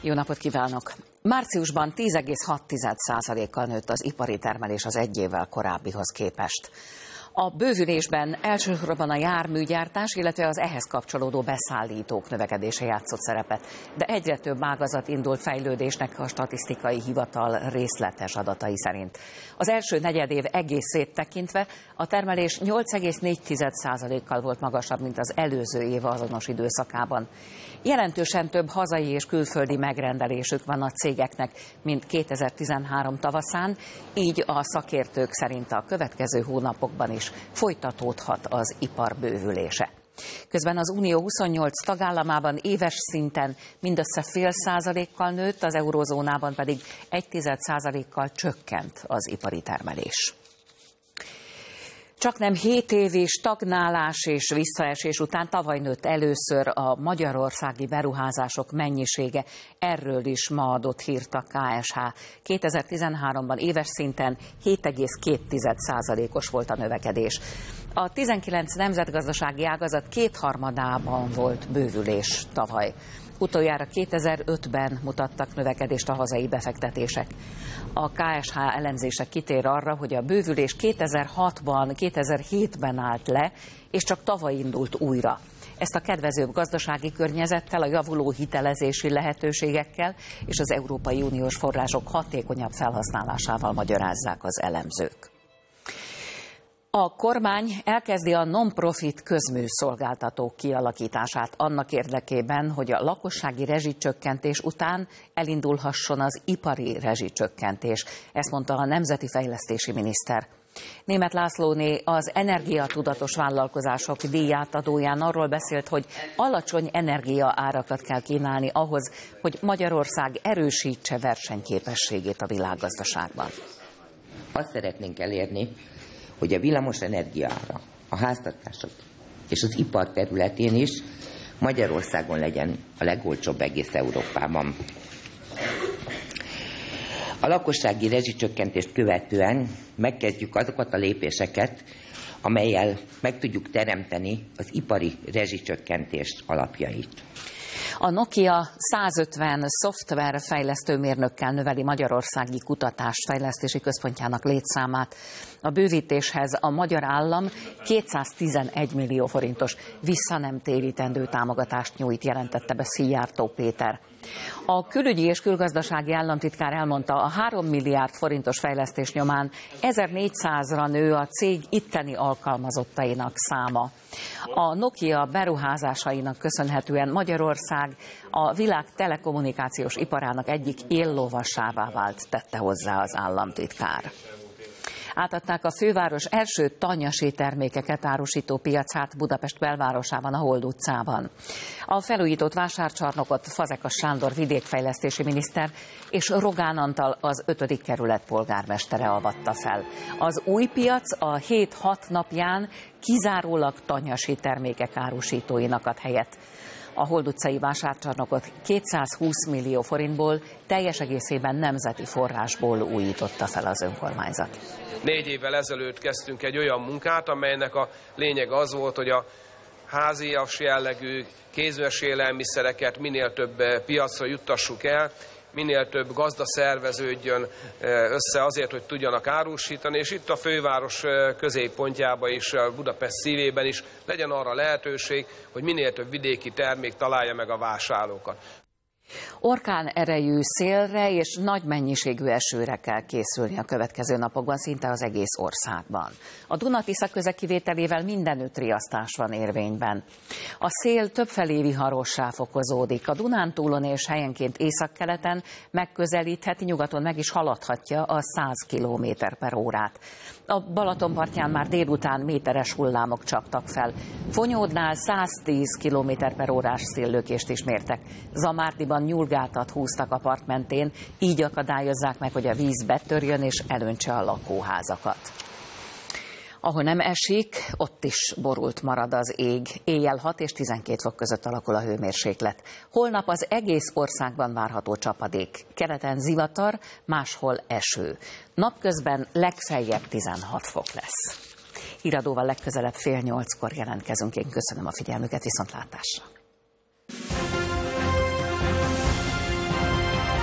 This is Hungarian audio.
Jó napot kívánok! Márciusban 10,6%-kal nőtt az ipari termelés az egy évvel korábbihoz képest. A bővülésben elsősorban a járműgyártás, illetve az ehhez kapcsolódó beszállítók növekedése játszott szerepet, de egyre több ágazat indult fejlődésnek a statisztikai hivatal részletes adatai szerint. Az első negyedév egészét tekintve a termelés 8,4%-kal volt magasabb, mint az előző év azonos időszakában. Jelentősen több hazai és külföldi megrendelésük van a cégeknek, mint 2013 tavaszán, így a szakértők szerint a következő hónapokban is folytatódhat az ipar bővülése. Közben az Unió 28 tagállamában éves szinten mindössze 0,5%-kal nőtt, az eurózónában pedig 0,1%-kal csökkent az ipari termelés. Csaknem 7 évi stagnálás és visszaesés után tavaly nőtt először a magyarországi beruházások mennyisége. Erről is ma adott hírt a KSH. 2013-ban éves szinten 7,2%-os volt a növekedés. A 19 nemzetgazdasági ágazat kétharmadában volt bővülés tavaly. Utoljára 2005-ben mutattak növekedést a hazai befektetések. A KSH elemzése kitér arra, hogy a bővülés 2006-ban, 2007-ben állt le, és csak tavaly indult újra. Ezt a kedvezőbb gazdasági környezettel, a javuló hitelezési lehetőségekkel és az Európai Uniós források hatékonyabb felhasználásával magyarázzák az elemzők. A kormány elkezdi a non-profit közműszolgáltatók kialakítását annak érdekében, hogy a lakossági rezsicsökkentés után elindulhasson az ipari rezsicsökkentés. Ezt mondta a nemzeti fejlesztési miniszter. Németh Lászlóné az energiatudatos vállalkozások díjátadóján arról beszélt, hogy alacsony energiaárakat kell kínálni ahhoz, hogy Magyarország erősítse versenyképességét a világgazdaságban. Azt szeretnénk elérni, hogy a villamos energiaára a háztartások és az ipar területén is Magyarországon legyen a legolcsóbb egész Európában. A lakossági rezsicsökkentést követően megkezdjük azokat a lépéseket, amellyel meg tudjuk teremteni az ipari rezsicsökkentés alapjait. A Nokia 150 szoftverfejlesztő mérnökkel növeli Magyarországi Kutatás-Fejlesztési Központjának létszámát. A bővítéshez a magyar állam 211 millió forintos visszanemtérítendő támogatást nyújt, jelentette be Szijjártó Péter. A külügyi és külgazdasági államtitkár elmondta, a 3 milliárd forintos fejlesztés nyomán 1400-ra nő a cég itteni alkalmazottainak száma. A Nokia beruházásainak köszönhetően Magyarország a világ telekommunikációs iparának egyik éllovasává vált, tette hozzá az államtitkár. Átadták a főváros első tanyasi termékeket árusító piacát Budapest belvárosában, a Hold utcában. A felújított vásárcsarnokot Fazekas Sándor vidékfejlesztési miniszter és Rogán Antal, az 5. kerület polgármestere avatta fel. Az új piac a 7-6 napján kizárólag tanyasi termékek árusítóinak ad helyet. A Hold utcai vásárcsarnokot 220 millió forintból, teljes egészében nemzeti forrásból újította fel az önkormányzat. 4 évvel ezelőtt kezdtünk egy olyan munkát, amelynek a lényeg az volt, hogy a házias jellegű kézműves élelmiszereket minél több piacra juttassuk el, minél több gazda szerveződjön össze azért, hogy tudjanak árusítani, és itt a főváros középpontjában is, a Budapest szívében is legyen arra lehetőség, hogy minél több vidéki termék találja meg a vásárlókat. Orkán erejű szélre és nagy mennyiségű esőre kell készülni a következő napokban szinte az egész országban. A Duna-Tisza köze kivételével mindenütt riasztás van érvényben. A szél többfelé viharossá fokozódik. A Dunántúlon és helyenként északkeleten megközelítheti, nyugaton meg is haladhatja a 100 km/órát. A Balaton partján már délután méteres hullámok csaptak fel. Fonyódnál 110 km/órás széllökést is mértek. Zamárdiban nyúlgátat húztak a part mentén, így akadályozzák meg, hogy a víz betörjön és elöntse a lakóházakat. Ahol nem esik, ott is borult marad az ég. Éjjel 6 és 12 fok között alakul a hőmérséklet. Holnap az egész országban várható csapadék. Keleten zivatar, máshol eső. Napközben legfeljebb 16 fok lesz. Híradóval legközelebb 7:30 jelentkezünk. Én köszönöm a figyelmüket, viszontlátásra!